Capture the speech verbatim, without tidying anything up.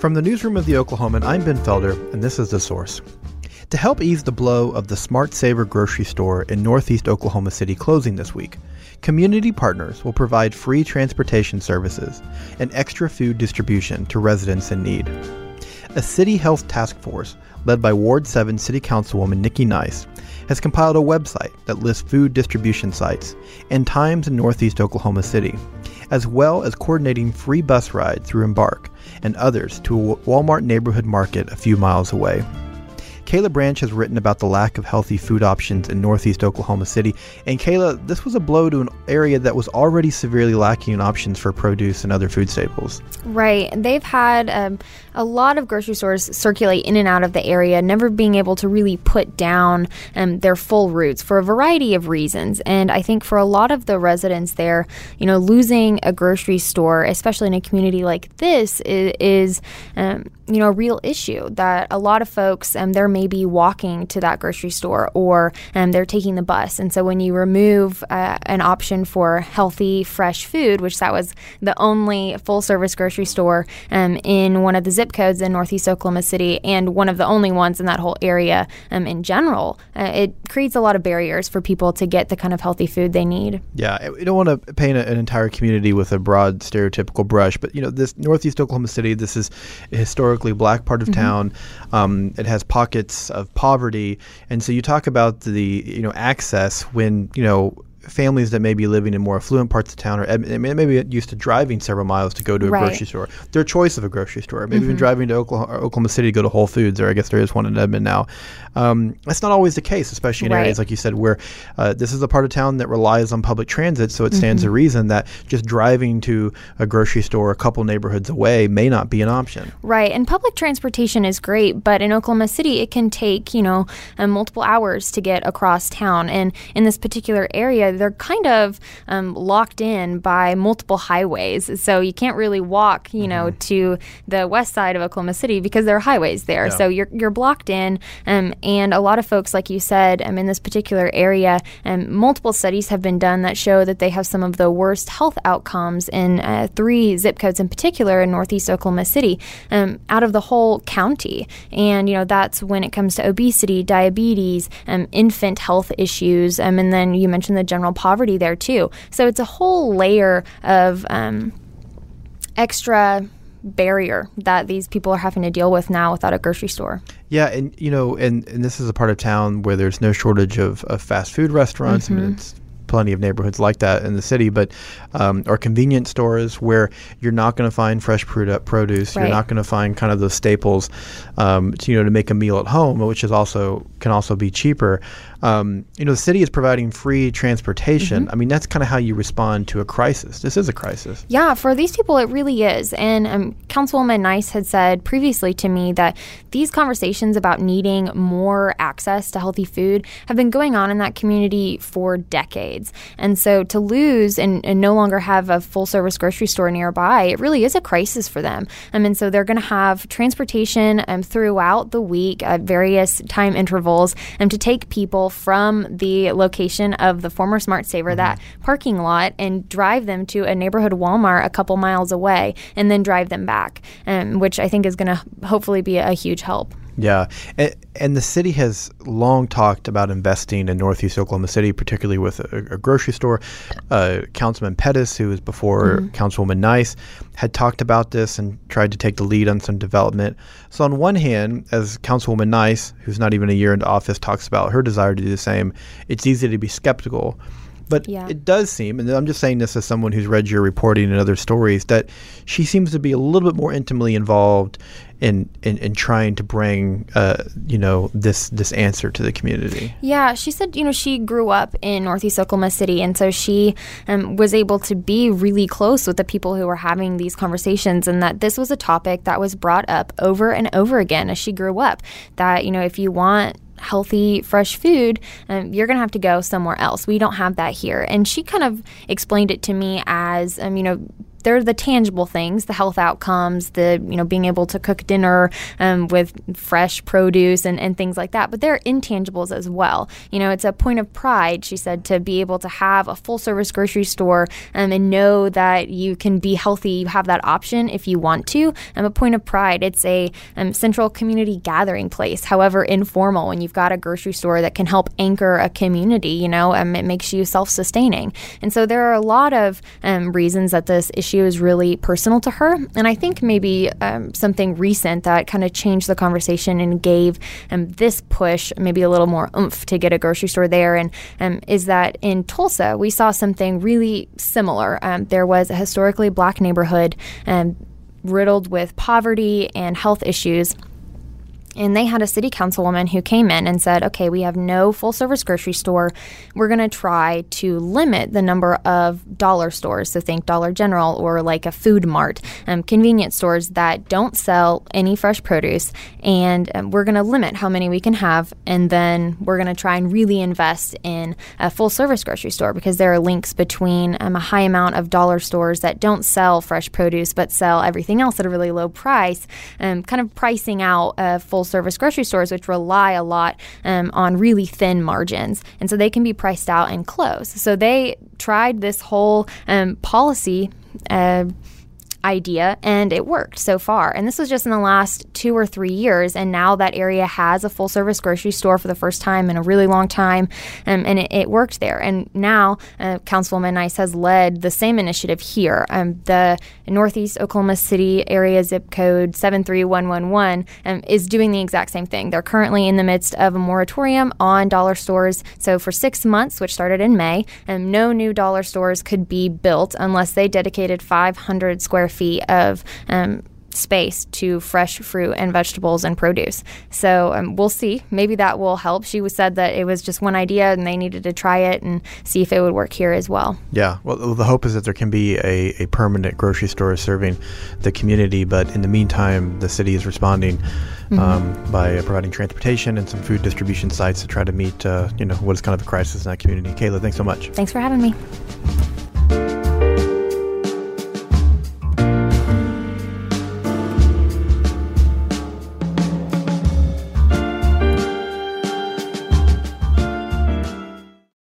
From the newsroom of The Oklahoman, I'm Ben Felder, and this is The Source. To help ease the blow of the Smart Saver grocery store in northeast Oklahoma City closing this week, community partners will provide free transportation services and extra food distribution to residents in need. A city health task force led by Ward seven City Councilwoman Nikki Nice has compiled a website that lists food distribution sites and times in northeast Oklahoma City, as well as coordinating free bus rides through Embark and others to a Walmart neighborhood market a few miles away. Kayla Branch has written about the lack of healthy food options in northeast Oklahoma City. And Kayla, this was a blow to an area that was already severely lacking in options for produce and other food staples. Right. They've had um, a lot of grocery stores circulate in and out of the area, never being able to really put down um, their full routes for a variety of reasons. And I think for a lot of the residents there, you know, losing a grocery store, especially in a community like this, is, is um, you know, a real issue that a lot of folks, um, they're maybe walking to that grocery store or um, they're taking the bus. And so when you remove uh, an option for healthy, fresh food, which that was the only full-service grocery store um, in one of the zip codes in northeast Oklahoma City and one of the only ones in that whole area um, in general, uh, it creates a lot of barriers for people to get the kind of healthy food they need. Yeah, we don't want to paint a, an entire community with a broad stereotypical brush, but you know, this northeast Oklahoma City, this is a historically black part of mm-hmm. town. Um, it has pockets of poverty, and so you talk about the you know access when you know families that may be living in more affluent parts of town or maybe used to driving several miles to go to a right. grocery store. Their choice of a grocery store, maybe mm-hmm. even driving to Oklahoma, Oklahoma City to go to Whole Foods, or I guess there is one in Edmond now. Um, that's not always the case, especially in right. areas like you said where uh, this is a part of town that relies on public transit, so it stands mm-hmm. to reason that just driving to a grocery store a couple neighborhoods away may not be an option. Right, and public transportation is great, but in Oklahoma City it can take, you know, uh, multiple hours to get across town, and in this particular area they're kind of um, locked in by multiple highways, so you can't really walk, you know, mm-hmm. to the west side of Oklahoma City because there are highways there. Yeah. So you're you're blocked in, um, and a lot of folks, like you said, um, in this particular area, um, multiple studies have been done that show that they have some of the worst health outcomes in uh, three zip codes in particular in northeast Oklahoma City, um, out of the whole county. And you know that's when it comes to obesity, diabetes, um, infant health issues, um, and then you mentioned the general poverty there too. So it's a whole layer of um, extra barrier that these people are having to deal with now without a grocery store. Yeah, and you know, and, and this is a part of town where there's no shortage of, of fast food restaurants. Mm-hmm. I mean, it's plenty of neighborhoods like that in the city, but um, or convenience stores where you're not going to find fresh produce. Right. You're not going to find kind of those staples, um, to, you know, to make a meal at home, which is also can also be cheaper. Um, you know, the city is providing free transportation. Mm-hmm. I mean, that's kind of how you respond to a crisis. This is a crisis. Yeah, for these people, it really is. And um, Councilwoman Nice had said previously to me that these conversations about needing more access to healthy food have been going on in that community for decades. And so to lose and, and no longer have a full-service grocery store nearby, it really is a crisis for them. Um, and so they're going to have transportation um, throughout the week at various time intervals um, to take people from the location of the former Smart Saver, mm-hmm. that parking lot, and drive them to a neighborhood Walmart a couple miles away and then drive them back, um, which I think is going to hopefully be a huge help. Yeah, and, and the city has long talked about investing in northeast Oklahoma City, particularly with a, a grocery store. Uh, Councilman Pettis, who was before mm-hmm. Councilwoman Nice, had talked about this and tried to take the lead on some development. So on one hand, as Councilwoman Nice, who's not even a year into office, talks about her desire to do the same, it's easy to be skeptical. But yeah. it does seem, and I'm just saying this as someone who's read your reporting and other stories, that she seems to be a little bit more intimately involved in in, in trying to bring, uh, you know, this this answer to the community. Yeah, she said, you know, she grew up in northeast Oklahoma City, and so she um, was able to be really close with the people who were having these conversations, and that this was a topic that was brought up over and over again as she grew up, that, you know, if you want healthy, fresh food, um, you're going to have to go somewhere else. We don't have that here. And she kind of explained it to me as, um, you know, they're the tangible things, the health outcomes, the, you know, being able to cook dinner um, with fresh produce and, and things like that. But there are intangibles as well. You know, it's a point of pride, she said, to be able to have a full service grocery store um, and know that you can be healthy. You have that option if you want to. Um, a point of pride. It's a um, central community gathering place, however informal, when you've got a grocery store that can help anchor a community. You know, um, it makes you self-sustaining. And so there are a lot of um, reasons that this issue is really personal to her. And I think maybe um, something recent that kind of changed the conversation and gave um, this push maybe a little more oomph to get a grocery store there, and um, is that in Tulsa, we saw something really similar. Um, there was a historically black neighborhood um, riddled with poverty and health issues. And they had a city councilwoman who came in and said, okay, we have no full-service grocery store. We're going to try to limit the number of dollar stores, so think Dollar General or like a Food Mart, um, convenience stores that don't sell any fresh produce. And um, we're going to limit how many we can have. And then we're going to try and really invest in a full-service grocery store, because there are links between um, a high amount of dollar stores that don't sell fresh produce but sell everything else at a really low price, um, kind of pricing out a full service grocery stores, which rely a lot um, on really thin margins. And so they can be priced out and close. So they tried this whole um, policy uh, idea, and it worked so far. And this was just in the last two or three years. And now that area has a full service grocery store for the first time in a really long time. Um, and it, it worked there. And now uh, Councilwoman Nice has led the same initiative here. Um, the Northeast Oklahoma City area zip code seven three one one one um, is doing the exact same thing. They're currently in the midst of a moratorium on dollar stores. So for six months, which started in May, um, no new dollar stores could be built unless they dedicated five hundred square feet of um, space to fresh fruit and vegetables and produce. So um, we'll see. Maybe that will help. She was said that it was just one idea and they needed to try it and see if it would work here as well. Yeah. Well, the hope is that there can be a, a permanent grocery store serving the community. But in the meantime, the city is responding mm-hmm. um, by uh, providing transportation and some food distribution sites to try to meet, uh, you know, what is kind of a crisis in that community. Kayla, thanks so much. Thanks for having me.